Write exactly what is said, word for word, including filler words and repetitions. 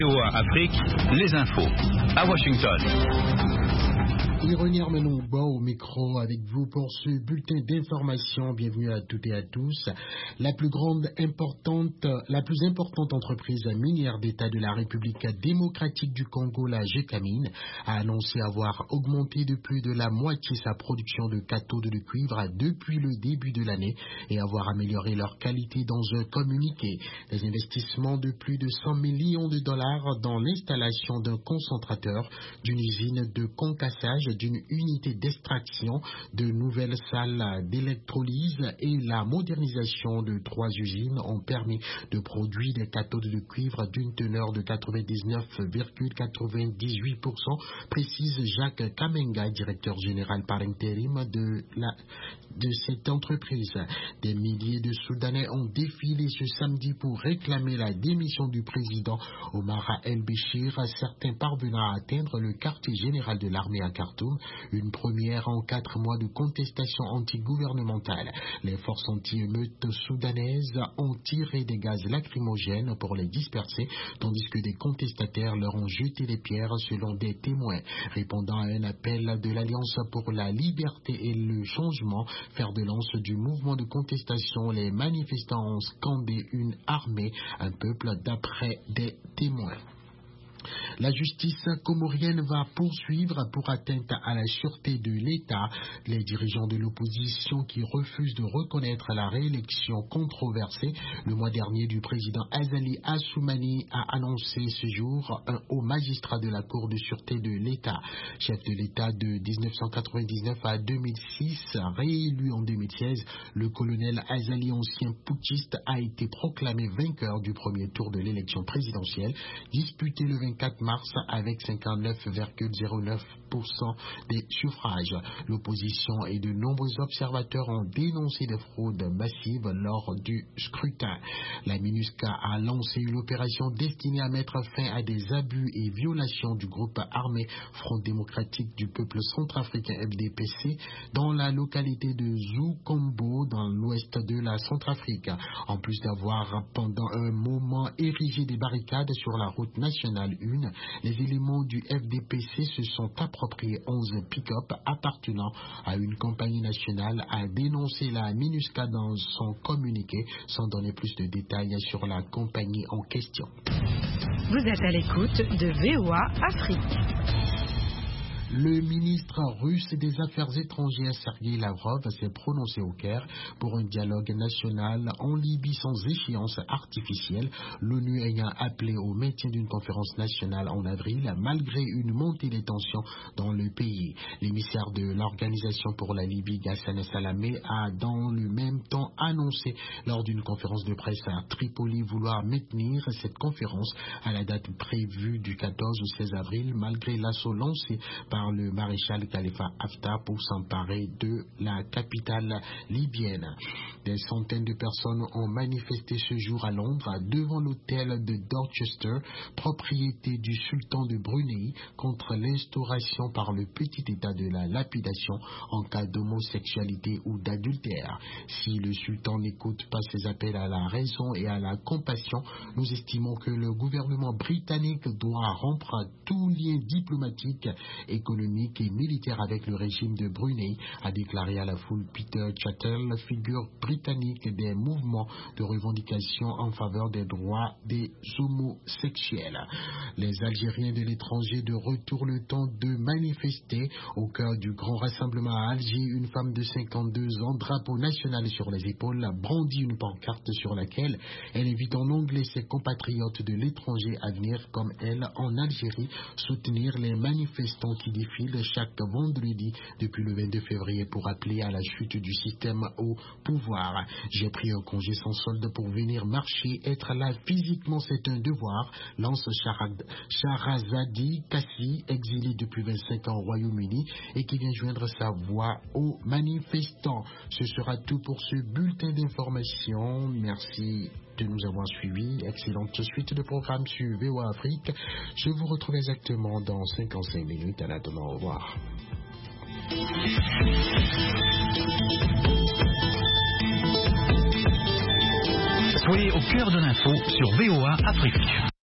V O A Afrique, les infos, à Washington. Ironie Armenouba au micro avec vous pour ce bulletin d'information. Bienvenue à toutes et à tous. La plus grande importante, la plus importante entreprise minière d'État de la République démocratique du Congo, la Gécamine, a annoncé avoir augmenté de plus de la moitié sa production de cathodes de cuivre depuis le début de l'année et avoir amélioré leur qualité dans un communiqué. Des investissements de plus de cent millions de dollars dans l'installation d'un concentrateur, d'une usine de concassage, d'une unité d'extraction, de nouvelles salles d'électrolyse et la modernisation de trois usines ont permis de produire des cathodes de cuivre d'une teneur de quatre-vingt-dix-neuf virgule quatre-vingt-dix-huit pour cent, précise Jacques Kamenga, directeur général par intérim de, la, de cette entreprise. Des milliers de Soudanais ont défilé ce samedi pour réclamer la démission du président Omar el-Béchir, certains parvenant à atteindre le quartier général de l'armée à Khartoum, une première en quatre mois de contestation antigouvernementale. Les forces anti-émeutes soudanaises ont tiré des gaz lacrymogènes pour les disperser, tandis que des contestataires leur ont jeté des pierres selon des témoins. Répondant à un appel de l'Alliance pour la liberté et le changement, fer de lance du mouvement de contestation, les manifestants ont scandé une armée, un peuple d'après des témoins. La justice comorienne va poursuivre pour atteinte à la sûreté de l'État les dirigeants de l'opposition qui refusent de reconnaître la réélection controversée le mois dernier du président Azali Assoumani, a annoncé ce jour un haut magistrat de la Cour de sûreté de l'État. Chef de l'État de dix-neuf cent quatre-vingt-dix-neuf à deux mille six, réélu en deux mille seize, le colonel Azali, ancien putschiste, a été proclamé vainqueur du premier tour de l'élection présidentielle disputée le vingt-quatre mars avec cinquante-neuf virgule zéro neuf pour cent des suffrages. L'opposition et de nombreux observateurs ont dénoncé des fraudes massives lors du scrutin. La MINUSCA a lancé une opération destinée à mettre fin à des abus et violations du groupe armé Front démocratique du peuple centrafricain F D P C dans la localité de Zoukombo dans l'ouest de la Centrafrique. En plus d'avoir pendant un moment érigé des barricades sur la route nationale un, les éléments du F D P C se sont appropriés onze pick-up appartenant à une compagnie nationale, a dénoncé la MINUSCA dans son communiqué, sans donner plus de détails sur la compagnie en question. Vous êtes à l'écoute de V O A Afrique. Le ministre russe des Affaires étrangères Sergei Lavrov s'est prononcé au Caire pour un dialogue national en Libye sans échéance artificielle, l'ONU ayant appelé au maintien d'une conférence nationale en avril malgré une montée des tensions dans le pays. L'émissaire de l'Organisation pour la Libye, Ghassan Salamé, a dans le même temps annoncé lors d'une conférence de presse à Tripoli vouloir maintenir cette conférence à la date prévue du quatorze au seize avril malgré l'assaut lancé par le maréchal Khalifa Haftar pour s'emparer de la capitale libyenne. Des centaines de personnes ont manifesté ce jour à Londres devant l'hôtel de Dorchester, propriété du sultan de Brunei, contre l'instauration par le petit état de la lapidation en cas d'homosexualité ou d'adultère. Si le sultan n'écoute pas ses appels à la raison et à la compassion, nous estimons que le gouvernement britannique doit rompre tout lien diplomatique, économique et militaire avec le régime de Brunei, a déclaré à la foule Peter Chattel, figure britannique des mouvements de revendication en faveur des droits des homosexuels. Les Algériens de l'étranger de retour le temps de manifester au cœur du grand rassemblement à Alger. Une femme de cinquante-deux ans, drapeau national sur les épaules, brandit une pancarte sur laquelle elle invite en anglais ses compatriotes de l'étranger à venir comme elle en Algérie soutenir les manifestants qui défilent chaque vendredi depuis le vingt-deux février pour appeler à la chute du système au pouvoir. J'ai pris un congé sans solde pour venir marcher, être là physiquement, c'est un devoir, lance Shahrazadi Kassi, exilé depuis vingt-cinq ans au Royaume-Uni et qui vient joindre sa voix aux manifestants. Ce sera tout pour ce bulletin d'information. Merci de nous avoir suivis. Excellente suite de programme sur V O A Afrique. Je vous retrouve exactement dans cinquante-cinq minutes. À la demain, au revoir. Soyez au cœur de l'info sur V O A Afrique.